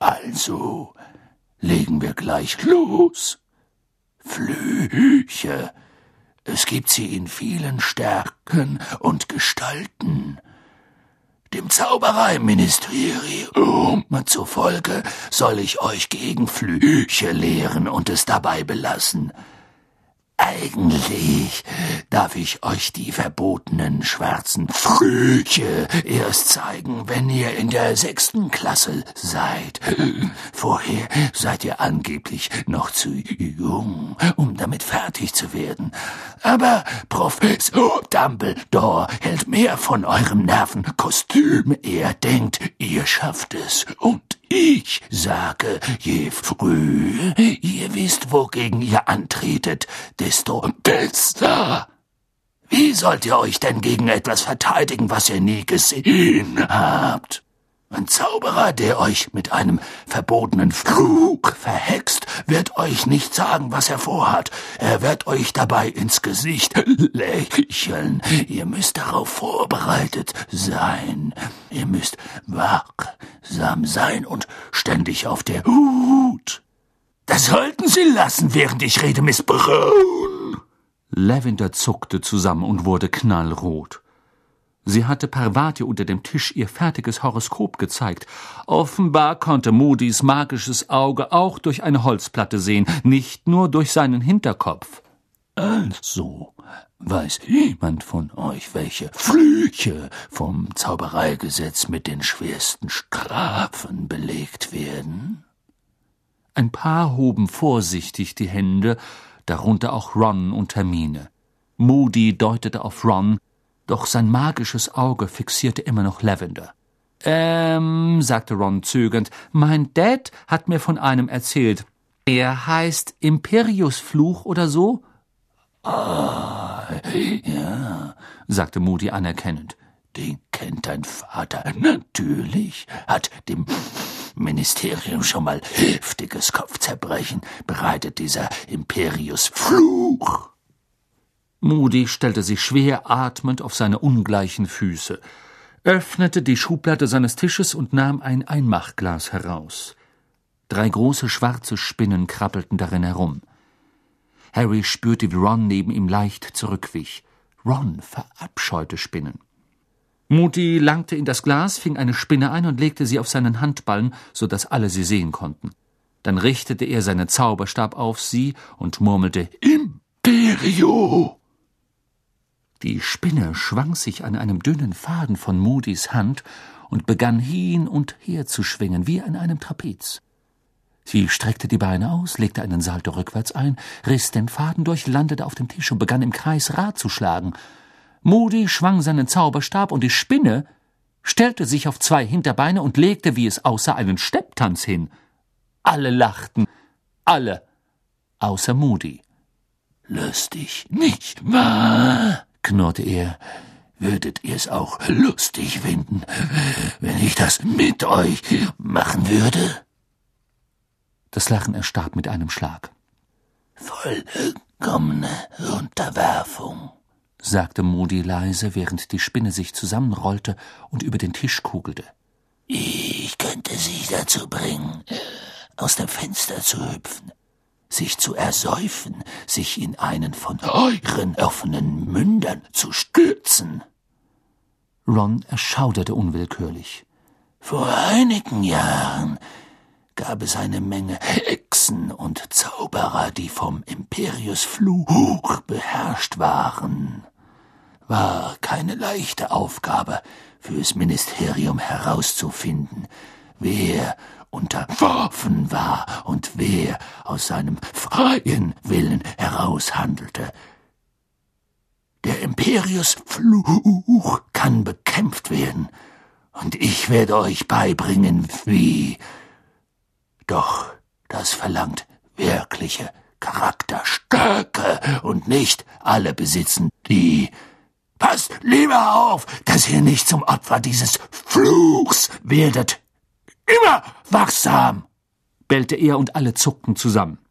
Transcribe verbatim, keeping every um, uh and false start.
Also legen wir gleich los. Flüche, es gibt sie in vielen Stärken und Gestalten. Dem Zaubereiministerium zufolge soll ich euch gegen Flüche lehren und es dabei belassen. Eigentlich darf ich euch die verbotenen schwarzen Flüche erst zeigen, wenn ihr in der sechsten Klasse seid. Vorher seid ihr angeblich noch zu jung, um damit fertig zu werden. Aber Professor Dumbledore hält mehr von eurem Nervenkostüm. Er denkt, ihr schafft es. Und ich sage, je früher ihr wisst, wogegen ihr antretet, desto besser. Wie sollt ihr euch denn gegen etwas verteidigen, was ihr nie gesehen habt? Ein Zauberer, der euch mit einem verbotenen Fluch verhext, wird euch nicht sagen, was er vorhat. Er wird euch dabei ins Gesicht lächeln. Ihr müsst darauf vorbereitet sein. Ihr müsst wachsam sein und ständig auf der Hut. Das sollten Sie lassen, während ich rede, Miss Brown. Lavender zuckte zusammen und wurde knallrot. Sie hatte Parvati unter dem Tisch ihr fertiges Horoskop gezeigt. Offenbar konnte Moody's magisches Auge auch durch eine Holzplatte sehen, nicht nur durch seinen Hinterkopf. Also weiß jemand von euch, welche Flüche vom Zaubereigesetz mit den schwersten Strafen belegt werden? Ein paar hoben vorsichtig die Hände, darunter auch Ron und Hermine. Moody deutete auf Ron, doch sein magisches Auge fixierte immer noch Lavender. Ähm, sagte Ron zögernd, mein Dad hat mir von einem erzählt. Er heißt Imperiusfluch oder so? Ah, ja, sagte Moody anerkennend. Den kennt dein Vater natürlich, hat dem Ministerium schon mal heftiges Kopfzerbrechen bereitet, dieser Imperiusfluch. Moody stellte sich schwer atmend auf seine ungleichen Füße, öffnete die Schublade seines Tisches und nahm ein Einmachglas heraus. Drei große schwarze Spinnen krabbelten darin herum. Harry spürte, wie Ron neben ihm leicht zurückwich. Ron verabscheute Spinnen. Moody langte in das Glas, fing eine Spinne ein und legte sie auf seinen Handballen, so dass alle sie sehen konnten. Dann richtete er seinen Zauberstab auf sie und murmelte »Imperio!« Die Spinne schwang sich an einem dünnen Faden von Moodys Hand und begann hin und her zu schwingen, wie an einem Trapez. Sie streckte die Beine aus, legte einen Salto rückwärts ein, riss den Faden durch, landete auf dem Tisch und begann im Kreis Rad zu schlagen. Moody schwang seinen Zauberstab und die Spinne stellte sich auf zwei Hinterbeine und legte, wie es aussah, einen Stepptanz hin. Alle lachten, alle, außer Moody. »Lustig, nicht wahr?« knurrte er. »Würdet ihr es auch lustig finden, wenn ich das mit euch machen würde?« Das Lachen erstarb mit einem Schlag. »Vollkommene Unterwerfung«, sagte Moody leise, während die Spinne sich zusammenrollte und über den Tisch kugelte. »Ich könnte sie dazu bringen, aus dem Fenster zu hüpfen, sich zu ersäufen, sich in einen von euren offenen Mündern zu stürzen.« Ron erschauderte unwillkürlich. »Vor einigen Jahren gab es eine Menge Hexen und Zauberer, die vom Imperiusfluch beherrscht waren. War keine leichte Aufgabe fürs Ministerium herauszufinden, wer unterworfen war und wer aus seinem freien Willen heraus handelte. Der Imperiusfluch kann bekämpft werden, und ich werde euch beibringen, wie. Doch das verlangt wirkliche Charakterstärke, und nicht alle besitzen die. Passt lieber auf, dass ihr nicht zum Opfer dieses Fluchs werdet. Immer wachsam!« bellte er, und alle zuckten zusammen.